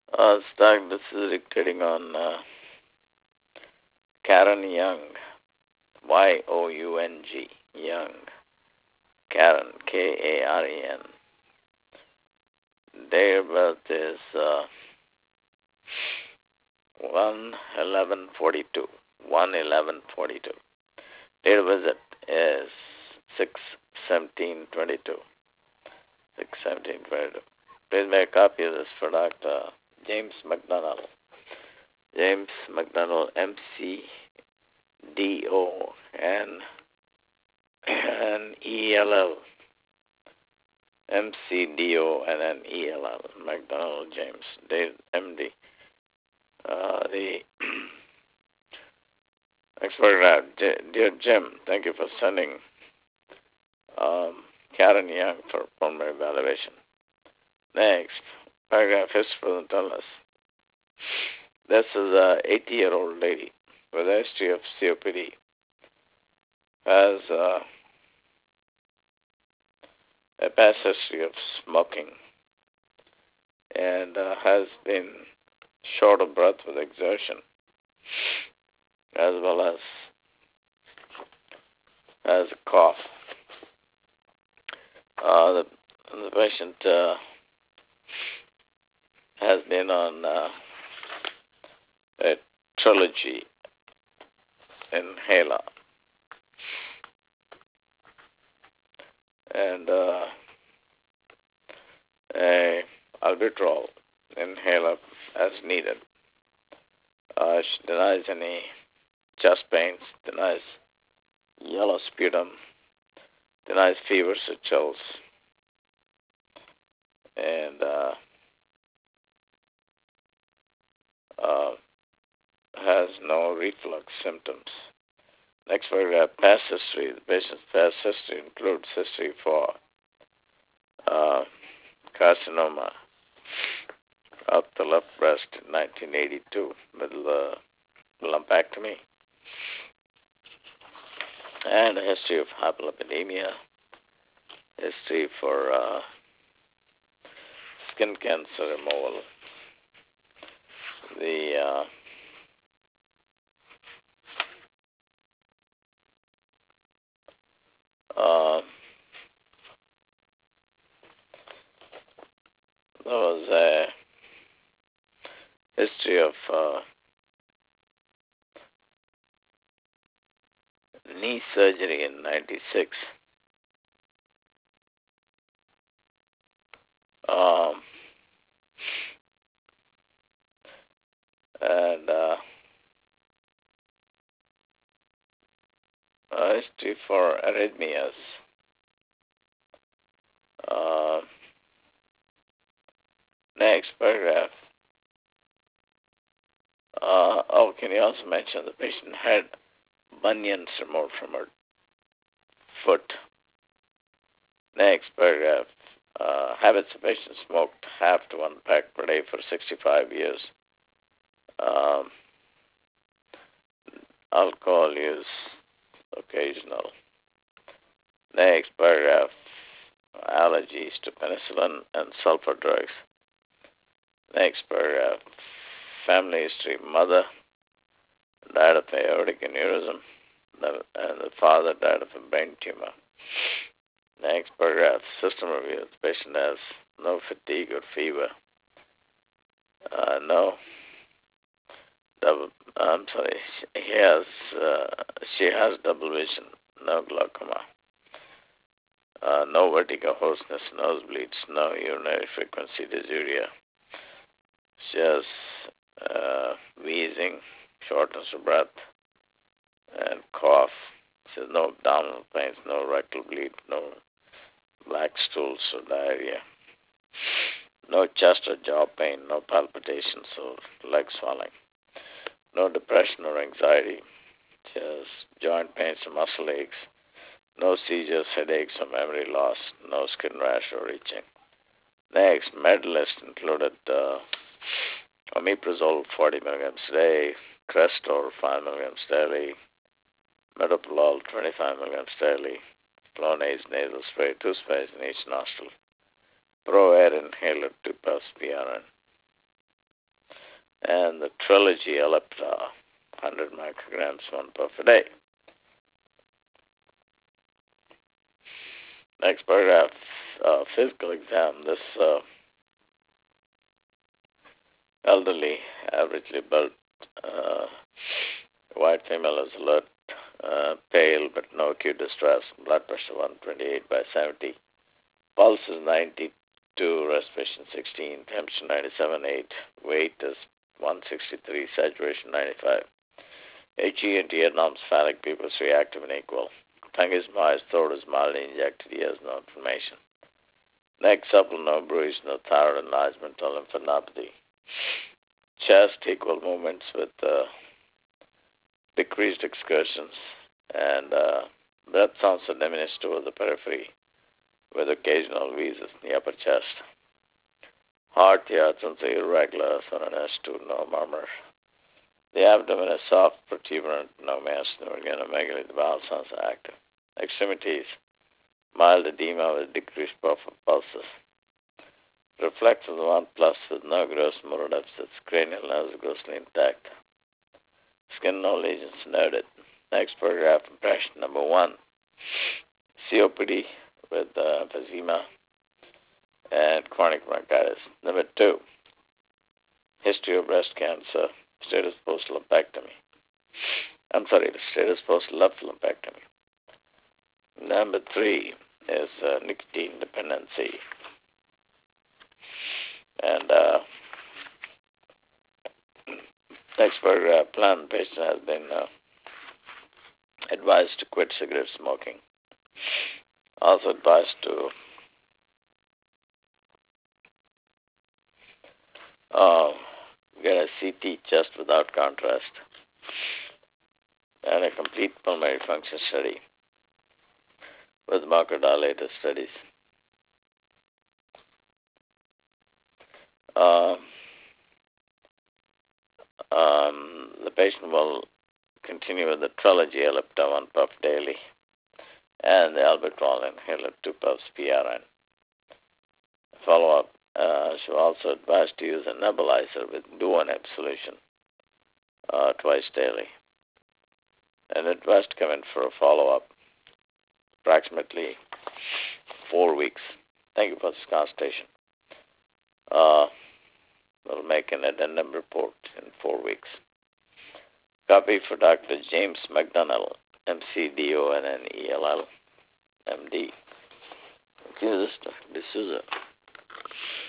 Stock, this is dictating on Karen Young, Young, Young, Karen, Karen. Date of birth is 1/11/42. 1/11/42. Date of visit is 6/17/22. 6/17/22. Please make a copy of this for Dr. James McDonald. James McDonald, McDonnell. McDonnell, McDonald James, Dave, MD. The next paragraph, dear Jim, thank you for sending Karen Young for pulmonary evaluation. Next paragraph, history for the illness. This is a 80-year-old lady with a history of COPD. Has a past history of smoking and has been short of breath with exertion, as well as has a cough. The patient has been on a Trilogy inhaler and a albuterol inhaler as needed. She denies any chest pains, denies yellow sputum, denies fevers or chills, and has no reflux symptoms. Next paragraph, past history. The patient's past history includes history for carcinoma of the left breast in 1982 with lumpectomy, and a history of hyperlipidemia, history for skin cancer removal. There was a history of knee surgery in 96. And history for arrhythmias. Next paragraph. Can you also mention the patient had bunions removed from her foot? Next paragraph. Habits: the patient smoked half to one pack per day for 65 years. Alcohol use occasional. Next paragraph. Allergies to penicillin and sulfur drugs. Next paragraph. Family history: mother died of aortic aneurysm, and the father died of a brain tumor. Next paragraph, system review. The patient has no fatigue or fever, no double. I'm sorry. She has double vision, no glaucoma, no vertigo, hoarseness, nosebleeds, no urinary frequency dysuria. She has wheezing, shortness of breath, and cough. She has no abdominal pains, no rectal bleed, no black stools or diarrhea, no chest or jaw pain, no palpitations or leg swelling, no depression or anxiety. She has joint pains or muscle aches, no seizures, headaches, or memory loss, no skin rash or itching. Next, med list included omeprazole 40 milligrams a day, Crestor 5 milligrams daily, metoprolol 25 milligrams daily, Flonase nasal spray 2 sprays in each nostril, Pro Air inhaler 2 puffs PRN. and the Trilogy Ellipta, 100 micrograms, 1 puff a day. Next paragraph, physical exam. This elderly, averagely built, white female is alert, pale but no acute distress, blood pressure 128 by 70, pulse is 92, respiration 16, temperature 97.8, weight is 163, saturation 95. HE and TR norms, phallic pupils reactive and equal. Tongue is moist, throat is mildly injected, he has no inflammation. Neck supple, no bruise, no thyroid enlargement or lymphadenopathy. Chest, equal movements with decreased excursions, and breath sounds are diminished over the periphery with occasional wheezes in the upper chest. Heart, the outcomes are irregular, so an S2, no murmur. The abdomen is soft, protuberant, no mass, no organomegaly. The bowel sounds are active. Extremities, mild edema with decreased puff of pulses. Reflex of the 1 plus with no gross motor deficits. Cranial nerves are grossly intact. Skin no lesions noted. Next paragraph, impression number 1. COPD with emphysema and chronic bronchitis. Number 2, history of breast cancer, status post-lumpectomy. Status post-left lumpectomy. Number 3 is nicotine dependency. And next paragraph, plan patient has been advised to quit cigarette smoking. Also advised to get a CT chest without contrast and a complete pulmonary function study with bronchodilator studies. The patient will continue with the Trilogy Ellipta 1 puff daily and the albuterol inhaler 2 puffs PRN. Follow-up, she will also advise to use a nebulizer with Duoneb solution twice daily. And advised to come in for a follow-up, approximately 4 weeks. Thank you for this consultation. We'll make an addendum report in 4 weeks. Copy for Dr. James McDonnell, MCDONNELL, MD. Thank you, D'Souza.